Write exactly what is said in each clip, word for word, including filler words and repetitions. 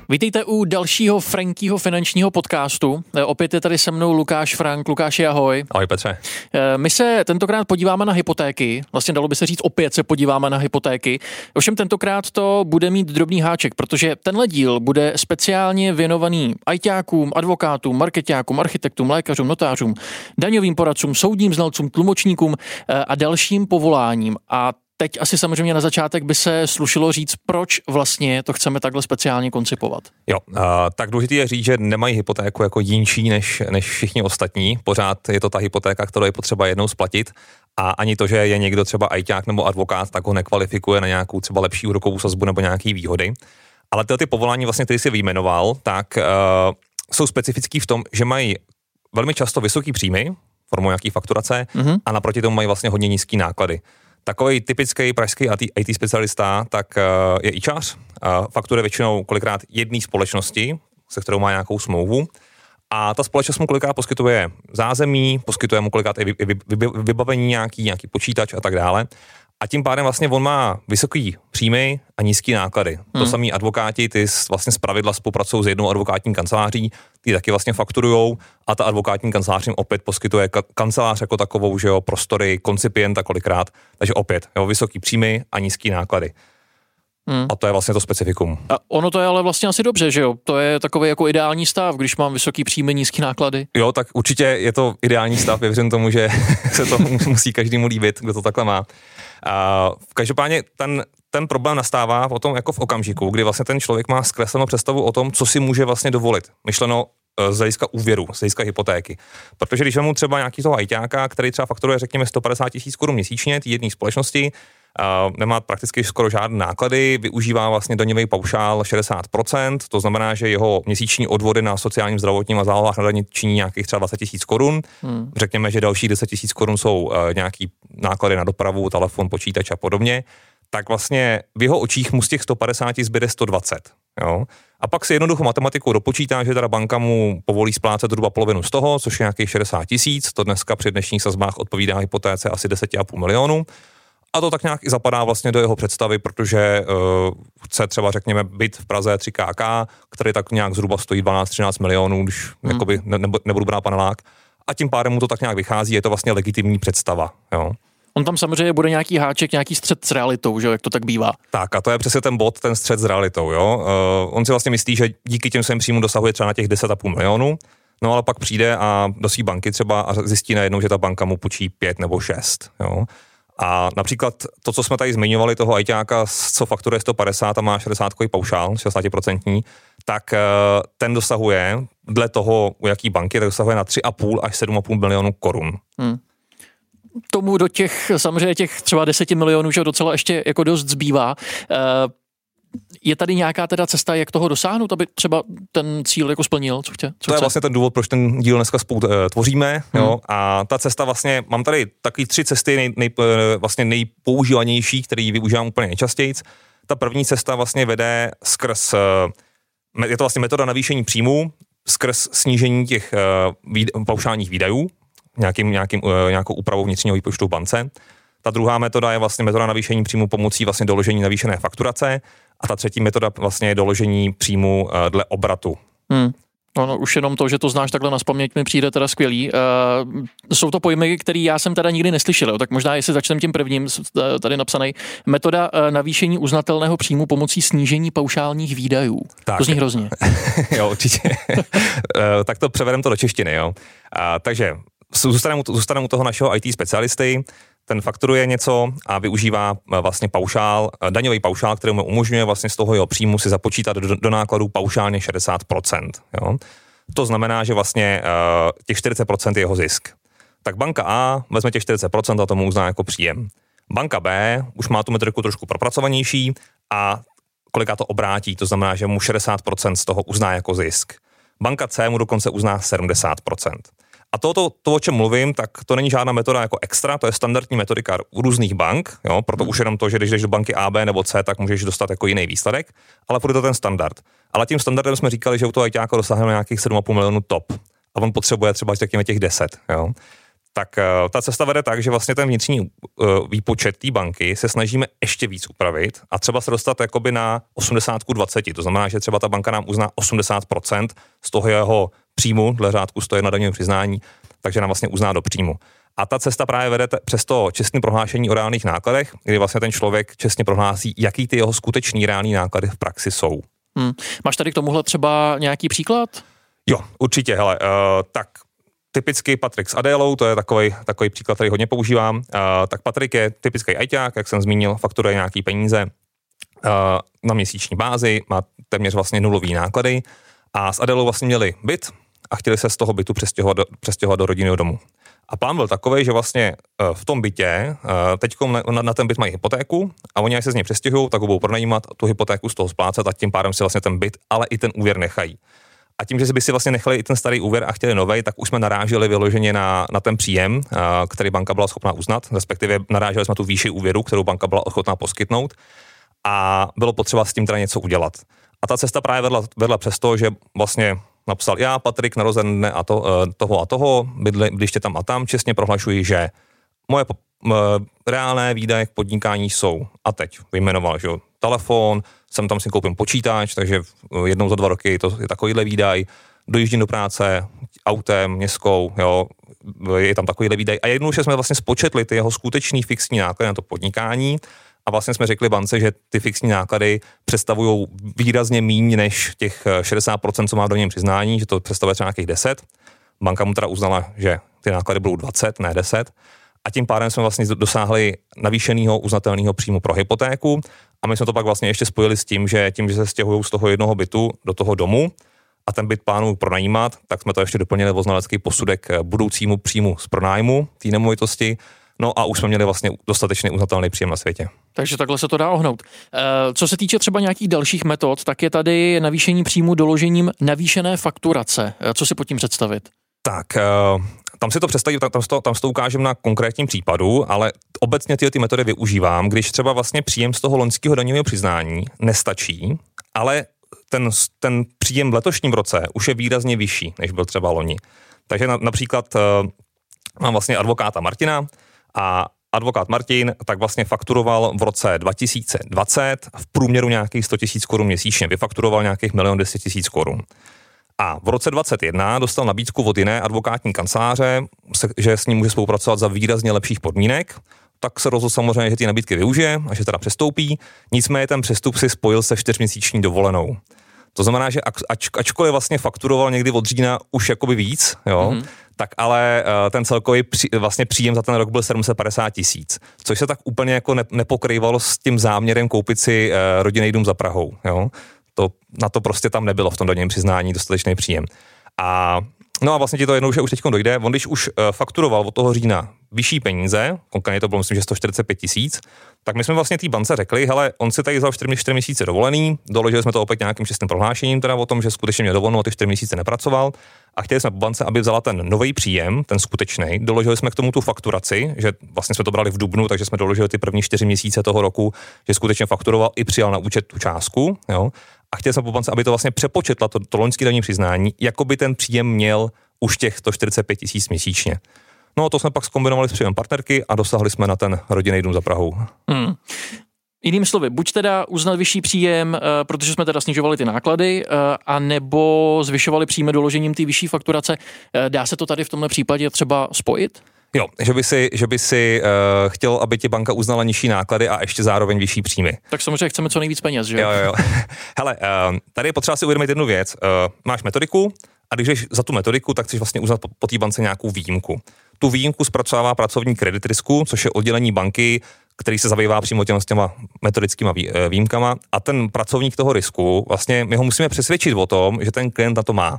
Vítejte u dalšího Frankyho finančního podcastu. Opět je tady se mnou Lukáš Frank. Lukáši, ahoj. Ahoj Petře. My se tentokrát podíváme na hypotéky. Vlastně dalo by se říct, opět se podíváme na hypotéky. Ovšem tentokrát to bude mít drobný háček, protože tenhle díl bude speciálně věnovaný ajťákům, advokátům, markeťákům, architektům, lékařům, notářům, daňovým poradcům, soudním znalcům, tlumočníkům a dalším povoláním. A teď asi samozřejmě na začátek by se slušilo říct, proč vlastně to chceme takhle speciálně koncipovat. Jo, uh, tak důležité je říct, že nemají hypotéku jako jinší než, než všichni ostatní. Pořád je to ta hypotéka, kterou je potřeba jednou splatit, a ani to, že je někdo třeba ajťák nebo advokát, tak ho nekvalifikuje na nějakou třeba lepší úrokovou sazbu nebo nějaký výhody. Ale tyhle ty povolání, vlastně, které jsi vyjmenoval, tak uh, jsou specifický v tom, že mají velmi často vysoký příjmy formou nějaký fakturace mm-hmm. a naproti tomu mají vlastně hodně nízký náklady. Takový typický pražský í té specialista, tak uh, je íčař, uh, fakturuje většinou kolikrát jedné společnosti, se kterou má nějakou smlouvu, a ta společnost mu kolikrát poskytuje zázemí, poskytuje mu kolikrát i vy, vy, vy, vybavení nějaký, nějaký počítač a tak dále. A tím pádem vlastně on má vysoký příjmy a nízký náklady. Hmm. To samý advokáti, ty vlastně zpravidla spolupracují s jednou advokátní kanceláří, ty taky vlastně fakturujou, a ta advokátní kancelář jim opět poskytuje ka- kancelář jako takovou, že jo, prostory, koncipienta kolikrát, takže opět, jo, vysoký příjmy a nízký náklady. Hmm. A to je vlastně to specifikum. A ono to je ale vlastně asi dobře, že jo? To je takový jako ideální stav, když mám vysoký příjmy, nízký náklady. Jo, tak určitě je to ideální stav, věřím tomu, že se to musí každému líbit, kdo to takhle má. A každopádně ten, ten problém nastává potom jako v okamžiku, kdy vlastně ten člověk má zkreslenou představu o tom, co si může vlastně dovolit. Myšleno z hlediska úvěru, z hlediska hypotéky. Protože když mu třeba nějaký toho ajťáka, který třeba fakturuje řekněme sto padesát tisíc korun měsíčně, ty jedné společnosti, Uh, nemá prakticky skoro žádné náklady, využívá vlastně daňový paušál šedesát procent, to znamená, že jeho měsíční odvody na sociálním, zdravotním a zálohách na daně činí nějakých třeba dvacet tisíc korun. Hmm. Řekněme, že další deset tisíc korun jsou uh, nějaký náklady na dopravu, telefon, počítač a podobně. Tak vlastně v jeho očích mu z těch sto padesát zbyde sto dvacet. Jo? A pak si jednoduchou matematikou dopočítá, že teda banka mu povolí splácet zhruba polovinu z toho, což je nějakých šedesát tisíc, to dneska při dnešních sazbách odpovídá hypotéce asi deset a půl milionu. A to tak nějak i zapadá vlastně do jeho představy, protože uh, chce třeba, řekněme, byt v Praze tři ká ká, který tak nějak zhruba stojí dvanáct třináct milionů, když hmm. jakoby ne, nebudu brát panelák. A tím pádem mu to tak nějak vychází, je to vlastně legitimní představa. Jo. On tam samozřejmě bude nějaký háček, nějaký střet s realitou, že, jak to tak bývá. Tak a to je přesně ten bod, ten střet s realitou. Jo. Uh, on si vlastně myslí, že díky těm svým příjmům dosahuje třeba na těch deset a půl milionů, no ale pak přijde a do svý banky třeba a zjistí najednou, že ta banka mu půjčí pět nebo šest. Jo. A například to, co jsme tady zmiňovali, toho ajťáka, co fakturuje sto padesát a má šedesátkový paušál, šedesát procent, tak ten dosahuje, dle toho, u jaký banky, tak dosahuje na tři a půl až sedm a půl milionů korun. Hmm. Tomu do těch, samozřejmě těch třeba deseti milionů, že docela ještě jako dost zbývá. Je tady nějaká teda cesta, jak toho dosáhnout, aby třeba ten cíl jako splnil, co chce? Co to je chce? vlastně ten důvod, proč ten díl dneska spolu tvoříme. Hmm. Jo, a ta cesta vlastně, mám tady taky tři cesty nej, nej, vlastně nejpoužívanější, který využívám úplně nejčastěji. Ta první cesta vlastně vede skrz, je to vlastně metoda navýšení příjmů, skrz snížení těch výd, paušálních výdajů, nějakým, nějakým, nějakou úpravou vnitřního výpočtu v bance. Ta druhá metoda je vlastně metoda navýšení příjmu pomocí vlastně doložení navýšené fakturace. A ta třetí metoda vlastně je doložení příjmu uh, dle obratu. Hmm. No, no, už jenom to, že to znáš takhle nazpaměť, mi přijde teda skvělý. Uh, jsou to pojmy, které já jsem teda nikdy neslyšel, jo? Tak možná jestli začneme tím prvním, tady napsaný, metoda uh, navýšení uznatelného příjmu pomocí snížení paušálních výdajů. Tak. To zní hrozně. Jo, určitě. uh, tak to převedeme to do češtiny, jo. Uh, takže zůstaneme u, zůstaneme u toho našeho í té specialisty. Ten fakturuje něco a využívá vlastně paušál, daňový paušál, který mu umožňuje vlastně z toho jeho příjmu si započítat do, do nákladů paušálně šedesát procent. Jo? To znamená, že vlastně uh, těch čtyřicet procent je jeho zisk. Tak banka A vezme těch čtyřicet procent a tomu uzná jako příjem. Banka B už má tu metodiku trošku propracovanější a koliká to obrátí, to znamená, že mu šedesát procent z toho uzná jako zisk. Banka C mu dokonce uzná sedmdesát procent. A to, to, to, o čem mluvím, tak to není žádná metoda jako extra, to je standardní metodika u různých bank, jo, proto hmm. už jenom to, že když jdeš do banky A, B nebo C, tak můžeš dostat jako jiný výsledek, ale bude to ten standard. Ale tím standardem jsme říkali, že u toho ajťáka dosáhneme nějakých sedm a půl milionů top a on potřebuje třeba řekněme těch deset, jo. tak ta cesta vede tak, že vlastně ten vnitřní výpočet té banky se snažíme ještě víc upravit a třeba se dostat jakoby na osmdesát ku dvaceti. To znamená, že třeba ta banka nám uzná osmdesát procent z toho jeho příjmu dle řádku sto jedna daňového přiznání, takže nám vlastně uzná do příjmu. A ta cesta právě vede přes to čestné prohlášení o reálných nákladech, kdy vlastně ten člověk čestně prohlásí, jaký ty jeho skutečný reální náklady v praxi jsou. Hmm. Máš tady k tomuhle třeba nějaký příklad? Jo, určitě, hele, uh, tak typicky Patrik s Adélou, to je takový takový příklad, který hodně používám. Uh, tak Patrik je typický ajťák, jak jsem zmínil, fakturuje nějaký peníze uh, na měsíční bázi, má téměř vlastně nulový náklady a s Adélou vlastně měli byt a chtěli se z toho bytu přestěhovat do, přestěhovat do rodinného domu. A plán byl takový, že vlastně uh, v tom bytě, uh, teďko na, na, na ten byt mají hypotéku a oni, jak se z něj přestěhují, tak ho budou pronajímat, tu hypotéku z toho splácet a tím pádem si vlastně ten byt, ale i ten úvěr nechají. A tím, že by si vlastně nechali i ten starý úvěr a chtěli novej, tak už jsme naráželi vyloženě na, na ten příjem, který banka byla schopná uznat, respektive naráželi jsme tu výši úvěru, kterou banka byla ochotná poskytnout a bylo potřeba s tím teda něco udělat. A ta cesta právě vedla, vedla přes to, že vlastně napsal já, Patrik, narozené a to, toho a toho, bydliště tam a tam, čestně prohlašuji, že moje reálné výdaje k podnikání jsou, a teď vyjmenoval, že jo, telefon, sem tam si koupím počítač, takže jednou za dva roky to je takovýhle výdaj, dojíždím do práce autem, městskou, jo, je tam takovýhle výdaj. A jednou, že jsme vlastně spočetli ty jeho skutečný fixní náklady na to podnikání a vlastně jsme řekli bance, že ty fixní náklady představují výrazně míň než těch šedesát procent, co má do něm přiznání, že to představuje třeba nějakých deset. Banka mu teda uznala, že ty náklady budou dvacet, ne deset. A tím pádem jsme vlastně dosáhli navýšeného uznatelného příjmu pro hypotéku a my jsme to pak vlastně ještě spojili s tím, že tím, že se stěhují z toho jednoho bytu do toho domu a ten byt plánují pronajímat, tak jsme to ještě doplnili o znalecký posudek budoucímu příjmu z pronájmu té nemovitosti. No a už jsme měli vlastně dostatečně uznatelný příjem na světě. Takže takhle se to dá ohnout. Co se týče třeba nějakých dalších metod, tak je tady navýšení příjmu doložením navýšené fakturace. Co si pod tím představit? Tak, tam si to představím, tam, tam, to, tam si to ukážem na konkrétním případu, ale obecně tyhle ty metody využívám, když třeba vlastně příjem z toho loňského daňového přiznání nestačí, ale ten, ten příjem v letošním roce už je výrazně vyšší, než byl třeba loni. Takže na, například mám vlastně advokáta Martina a advokát Martin tak vlastně fakturoval v roce dva tisíce dvacet v průměru nějakých sto tisíc korun měsíčně, vyfakturoval nějakých milion deset tisíc korun. A v roce dvacet jedna dostal nabídku od jiné advokátní kanceláře, že s ním může spolupracovat za výrazně lepších podmínek, tak se rozhodl samozřejmě, že ty nabídky využije a že teda přestoupí. Nicméně ten přestup si spojil se čtyřměsíční dovolenou. To znamená, že ač, ačkoliv vlastně fakturoval někdy od října už jakoby víc, jo, mm-hmm. tak ale uh, ten celkový při, vlastně příjem za ten rok byl sedm set padesát tisíc, což se tak úplně jako ne, nepokrývalo s tím záměrem koupit si uh, rodinný dům za Prahou, jo. To, na to prostě tam nebylo v tom daňovém přiznání dostatečný příjem. A no a vlastně ti to jednou, že už teď dojde, on když už uh, fakturoval od toho října vyšší peníze, konkrétně to bylo myslím, že sto čtyřicet pět tisíc, tak my jsme vlastně té bance řekli, hele, on si tady vzal čtyři měsíce dovolený, doložili jsme to opět nějakým čestným prohlášením, teda o tom, že skutečně měl dovolenou a ty čtyři měsíce nepracoval a chtěli jsme po bance, aby vzala ten nový příjem, ten skutečný, doložili jsme k tomu tu fakturaci, že vlastně jsme to brali v dubnu, takže jsme doložili ty první čtyři měsíce toho roku, že skutečně fakturoval i přijal na účet tu částku, jo. A chtěli jsme po bance, aby to vlastně přepočetla to, to loňské daňové přiznání, jako by ten příjem měl už těch sto čtyřicet pět tisíc měsíčně. No to jsme pak zkombinovali s příjmem partnerky a dosáhli jsme na ten rodinný dům za Prahou. Hmm. Jinými slovy, buď teda uznat vyšší příjem, protože jsme teda snižovali ty náklady, a nebo zvyšovali příjmy doložením té vyšší fakturace. Dá se to tady v tomhle případě třeba spojit? Jo, že by si, že by si uh, chtěl, aby ti banka uznala nižší náklady a ještě zároveň vyšší příjmy. Tak samozřejmě chceme co nejvíc peněz, že? Jo, jo, jo. Hele, uh, tady je potřeba si uvědomit jednu věc. Uh, máš metodiku a když jdeš za tu metodiku, tak chceš vlastně uznat po, po té bance nějakou výjimku. Tu výjimku zpracovává pracovní kredit risku, což je oddělení banky, který se zabývá přímo těma, těma metodickými výjimkama a ten pracovník toho risku, vlastně my ho musíme přesvědčit o tom, že ten klient na to má.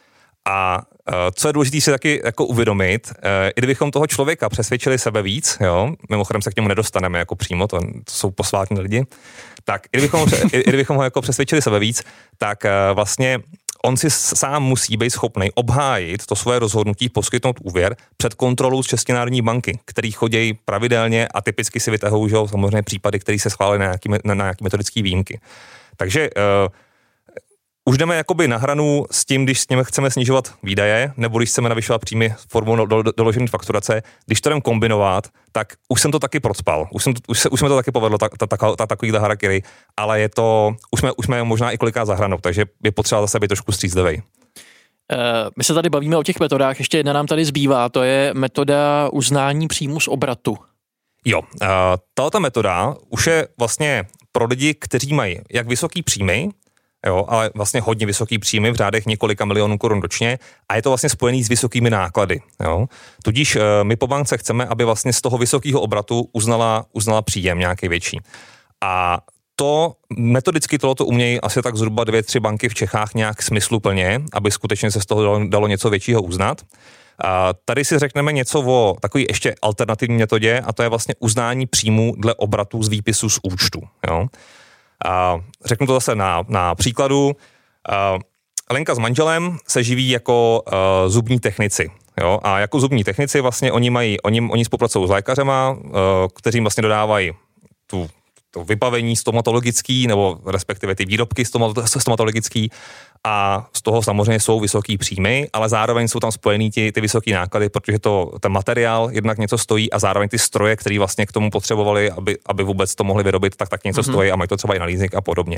A uh, co je důležité si taky jako uvědomit, uh, i kdybychom toho člověka přesvědčili sebe víc, jo, mimochodem se k němu nedostaneme jako přímo, to, to jsou posvátní lidi, tak i kdybychom, i, i kdybychom ho jako přesvědčili sebe víc, tak uh, vlastně on si sám musí být schopný obhájit to svoje rozhodnutí poskytnout úvěr před kontrolou z České národní banky, který chodí pravidelně a typicky si vytahují, že samozřejmě případy, které se schválily na nějaký, na, na nějaký metodické výjimky. Takže uh, už jdeme jakoby na hranu s tím, když s nimi chceme snižovat výdaje, nebo když chceme navyšovat příjmy formou do, do, doložené fakturace, když to jdem kombinovat, tak už jsem to taky procpal. Už, jsem to, už, se, už jsme to taky povedlo, ta, ta, ta, ta, takovýhle harakiri, ale je to, už jsme, už jsme možná i kolikrát za hranou, takže je potřeba zase být trošku střízlivej. My se tady bavíme o těch metodách, ještě jedna nám tady zbývá, to je metoda uznání příjmu z obratu. Jo, uh, tato metoda už je vlastně pro lidi, kteří mají jak vysoký příjmy, jo, ale vlastně hodně vysoký příjmy v řádech několika milionů korun ročně a je to vlastně spojený s vysokými náklady. Jo. Tudíž uh, my po bance chceme, aby vlastně z toho vysokého obratu uznala, uznala příjem nějaký větší. A to metodicky tohoto umějí asi tak zhruba dvě, tři banky v Čechách nějak smysluplně, aby skutečně se z toho dalo, dalo něco většího uznat. A tady si řekneme něco o takové ještě alternativní metodě a to je vlastně uznání příjmu dle obratu z výpisu z účtu. Jo. A řeknu to zase na, na příkladu. A Lenka s manželem se živí jako uh, zubní technici. Jo. A jako zubní technici vlastně oni mají, oni, oni spolupracují s lékařema, uh, kteří vlastně dodávají tu to vybavení stomatologický, nebo respektive ty výrobky stomatologický a z toho samozřejmě jsou vysoký příjmy, ale zároveň jsou tam spojený ty, ty vysoký náklady, protože to, ten materiál jednak něco stojí a zároveň ty stroje, které vlastně k tomu potřebovali, aby, aby vůbec to mohli vyrobit, tak tak něco mm-hmm. stojí a mají to třeba i na leasing a podobně.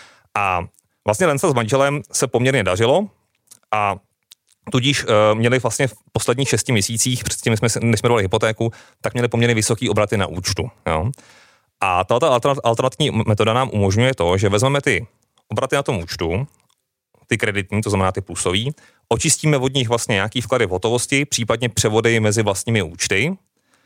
A vlastně Lenca s manželem se poměrně dařilo a tudíž uh, měli vlastně v posledních šesti měsících, předtím, než jsme, než jsme dali hypotéku, tak měli poměrně vysoký obraty na účtu. Jo. A tato alternativní metoda nám umožňuje to, že vezmeme ty obraty na tom účtu, ty kreditní, to znamená ty plusový, očistíme od nich vlastně nějaký vklady v hotovosti, případně převody mezi vlastními účty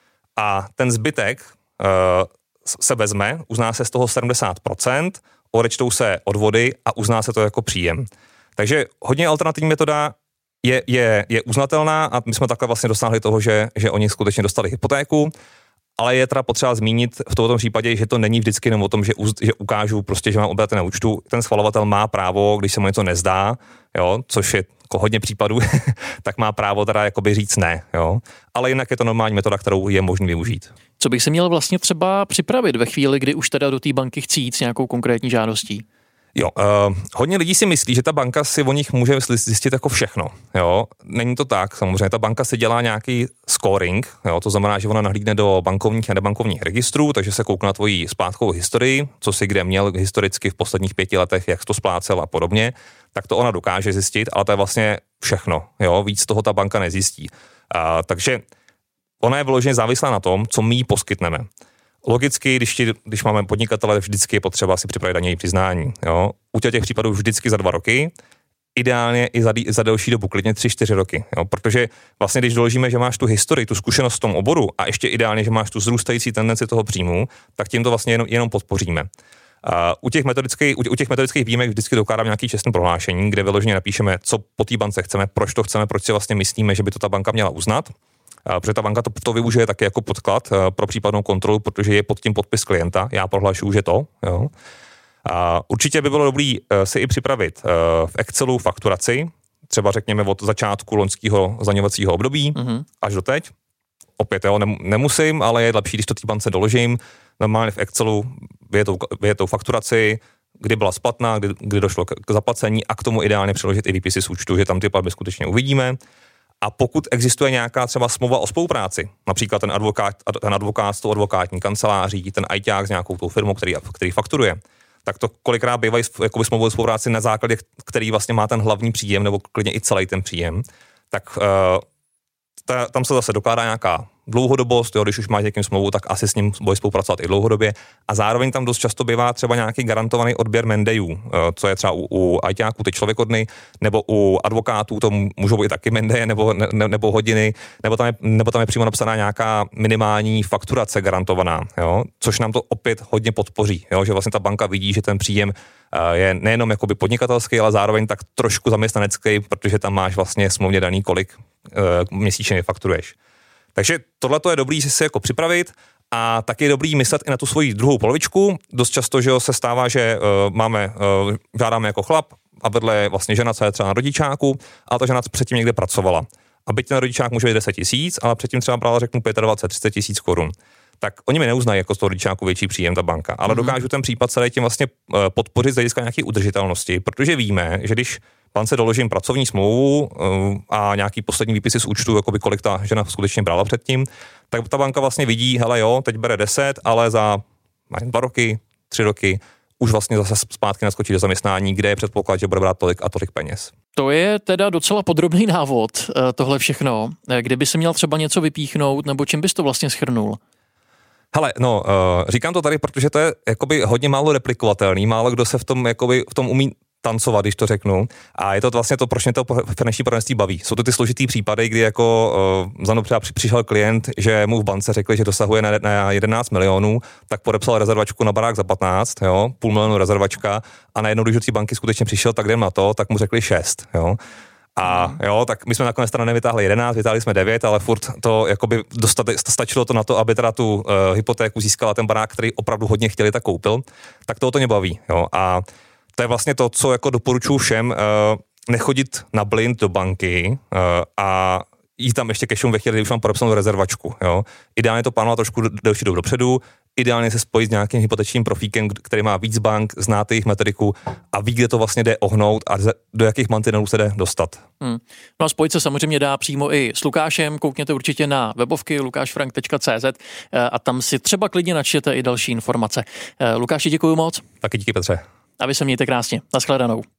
a ten zbytek uh, se vezme, uzná se z toho sedmdesát procent, odečtou se odvody a uzná se to jako příjem. Takže hodně alternativní metoda je, je, je uznatelná a my jsme takhle vlastně dosáhli toho, že, že oni skutečně dostali hypotéku. Ale je teda potřeba zmínit v tomto případě, že to není vždycky jenom o tom, že, uz, že ukážu prostě, že mám obraty na účtu. Ten schvalovatel má právo, když se mu něco nezdá, jo, což je jako hodně případů, tak má právo teda jakoby říct ne, jo. Ale jinak je to normální metoda, kterou je možné využít. Co bych se měl vlastně třeba připravit ve chvíli, kdy už teda do té banky chci jít s nějakou konkrétní žádostí? Jo, uh, hodně lidí si myslí, že ta banka si o nich může zjistit jako všechno, jo. Není to tak, samozřejmě, ta banka si dělá nějaký scoring, jo, to znamená, že ona nahlídne do bankovních a nebankovních registrů, takže se koukne na tvoji splátkovou historii, co si kde měl historicky v posledních pěti letech, jak jsi to splácel a podobně, tak to ona dokáže zjistit, ale to je vlastně všechno, jo, víc toho ta banka nezjistí. Uh, takže ona je vyloženě závislá na tom, co my jí poskytneme. Logicky, když, ti, když máme podnikatele, vždycky je potřeba si připravit daňové přiznání. Jo? U těch případů vždycky za dva roky, ideálně i za, za delší dobu, klidně tři, čtyři roky. Jo? Protože vlastně, když doložíme, že máš tu historii, tu zkušenost v tom oboru a ještě ideálně, že máš tu zrůstající tendenci toho příjmu, tak tím to vlastně jenom, jenom podpoříme. Uh, u, těch metodických, u, u těch metodických výjimek vždycky dokládáme nějaký čestné prohlášení, kde vyloženě napíšeme, co po té bance chceme, proč to chceme, proč si vlastně myslíme, že by to ta banka měla uznat. Protože ta banka to, to využije taky jako podklad pro případnou kontrolu, protože je pod tím podpis klienta. Já prohlašuju, že to. Jo. A určitě by bylo dobré si i připravit v Excelu fakturaci, třeba řekněme od začátku loňského zdaňovacího období mm-hmm. až do teď. Opět, jo, nemusím, ale je lepší, když to té bance doložím. Normálně v Excelu vyjetou fakturaci, kdy byla splatná, kdy, kdy došlo k, k zaplacení a k tomu ideálně přiložit i výpisy z účtu, že tam ty platby skutečně uvidíme. A pokud existuje nějaká třeba smlouva o spolupráci, například ten advokát, ten advokát s tou advokátní kanceláří, ten ajťák s nějakou tou firmou, který, který fakturuje, tak to kolikrát bývají jakoby smlouva o spolupráci na základě, který vlastně má ten hlavní příjem, nebo klidně i celý ten příjem, tak uh, ta, tam se zase dokládá nějaká dlouhodobost, jo, když už máš někým smlouvu, tak asi s ním bude spolupracovat i dlouhodobě. A zároveň tam dost často bývá třeba nějaký garantovaný odběr mendejů, co je třeba u, u ajťáků ty člověkodny, nebo u advokátů to můžou být taky mendeje nebo, ne, nebo hodiny, nebo tam, je, nebo tam je přímo napsaná nějaká minimální fakturace garantovaná, jo, což nám to opět hodně podpoří, jo, že vlastně ta banka vidí, že ten příjem je nejenom jakoby podnikatelský, ale zároveň tak trošku zaměstnanecký, protože tam máš vlastně smluvně daný, kolik uh, měsíčně fakturuješ. Takže tohle je dobrý si jako připravit a taky je dobrý myslet i na tu svoji druhou polovičku. Dost často, že se stává, že uh, máme, uh, žádáme jako chlap a vedle vlastně žena, co je třeba na rodičáku, a ta žena předtím někde pracovala. a byť ten rodičák může být deset tisíc, ale předtím třeba brala, řeknu, dvacet pět třicet tisíc korun. Tak oni mi neuznají jako z toho rodičáku větší příjem ta banka, ale mm-hmm. dokážu ten případ celý tím vlastně podpořit z hlediska nějaké udržitelnosti, protože víme, že když bance doložím pracovní smlouvu a nějaký poslední výpisy z účtu, jakoby kolik ta žena skutečně brala předtím, tak ta banka vlastně vidí, hele jo, teď bere deset, ale za dva roky, tři roky už vlastně zase zpátky naskočí do zaměstnání, kde je předpoklad, že bude brát tolik a tolik peněz. To je teda docela podrobný návod, tohle všechno. Kdyby se měl třeba něco vypíchnout, nebo čím bys to vlastně shrnul? Hele, no, uh, říkám to tady, protože to je jakoby hodně málo replikovatelný, málo kdo se v tom, jakoby, v tom umí tancovat, když to řeknu. A je to vlastně to, proč mě to finanční poradenství baví. Jsou to ty složitý případy, kdy jako uh, za mnou třeba přišel klient, že mu v bance řekli, že dosahuje na, na jedenáct milionů, tak podepsal rezervačku na barák za patnáct, jo, půl milionu rezervačka a najednou, když do té banky skutečně přišel, tak jdem na to, tak mu řekli šest, jo. A jo, tak my jsme nakonec teda nevytáhli jedenáct, vytáhli jsme devět, ale furt to jakoby dostat, stačilo to na to, aby teda tu uh, hypotéku získala ten barák, který opravdu hodně chtěli, tak koupil. Tak toho to mě baví, jo. A to je vlastně to, co jako doporučuji všem, uh, nechodit na blind do banky uh, a jít tam ještě cashům ve chvíli, kdy už mám podepsanou rezervačku, jo. Ideálně to plánovat trošku delší dobu dopředu, ideálně se spojit s nějakým hypotečním profíkem, který má víc bank, znáte jejich metodiku a ví, kde to vlastně jde ohnout a do jakých mantinelů se jde dostat. Hmm. No a spojit se samozřejmě dá přímo i s Lukášem, koukněte určitě na webovky lukášfrank tečka cé zet a tam si třeba klidně načtěte i další informace. Lukáši, děkuju moc. Taky díky, Petře. A vy se mějte krásně. Naschledanou.